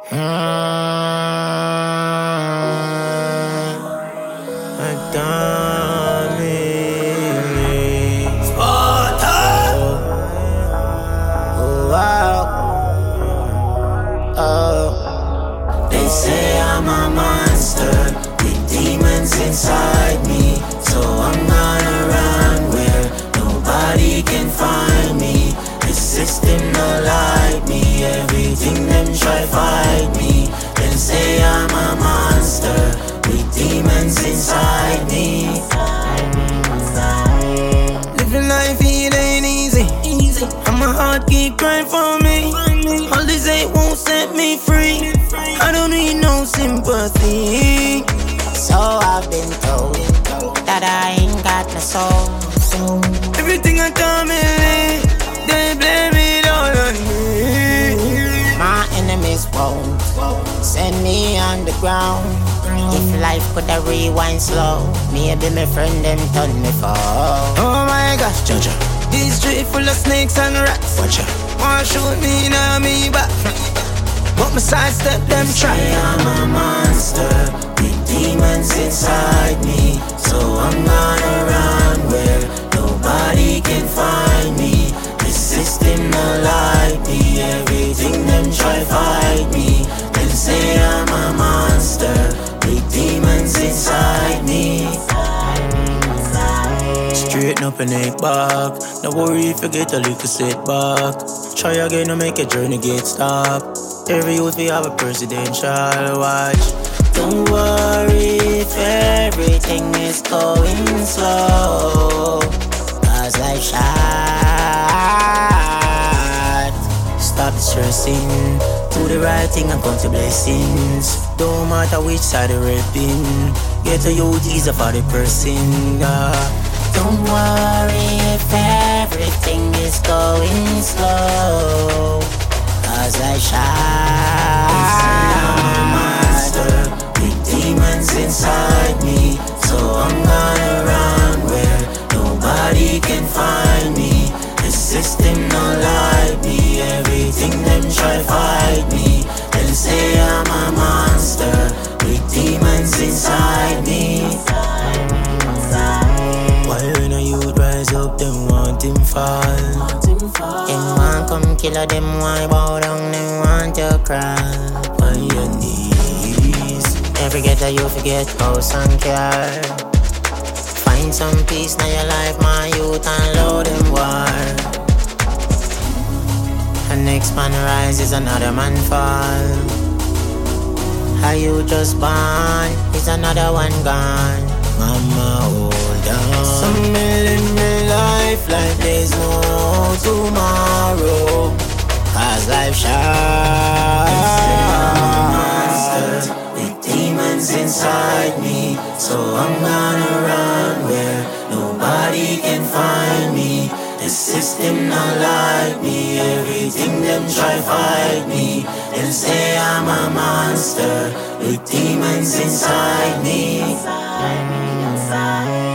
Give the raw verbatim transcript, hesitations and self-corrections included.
They say I'm a monster with demons inside me, so I'm gonna run where nobody can find me. The system not like me, everything them try fight me. Them say I'm a monster with demons inside me. Living life it ain't easy, easy. And my heart keep crying for me. All this hate won't set me free. I don't need no sympathy. So I've been told that I ain't got no soul. Everything I come in, they blame it all on me. My enemies won't send me on the ground. If life could have rewind slow, maybe my friend them turn me fall. Oh my gosh, Jaja, this street full of snakes and rats. Watcha, wanna shoot me now me back, but my sidestep them try. I'm a monster with demons inside me, so I'm gonna run where nobody can find me. The system not like me, everything them try fight me. Them say I'm a monster with demons inside me. Straighten up and neck back. No worry if you get a little setback. Try again to make a journey get stopped. Every youth we have a presidential watch. Don't worry if everything is going slow, cause life shot. Stop stressing, do the right thing and count your blessings. Don't matter which side you're repping, get a youth easier for the person, yeah. Don't worry if everything is going slow, cause life shot. I'm a monster with demons inside me, so I'm gonna run where nobody can find me. The system not like me, everything them try fight me. Them say I'm a monster with demons inside me. Why when a youth rise up, them want him fall? Them want come kill her, them want bow down, them want to crawl on your knees. Never get that you forget house and car. Find some peace in your life, my youth, and load them war. And next man rises, another man fall. How you just born, is another one gone. Mama, hold on. Some live my life like there's no tomorrow, cause life shot. I'm a monster with demons inside me, so I'm gonna run where nobody can find me. The system not like me, everything them try fight me. Them say I'm a monster with demons inside me.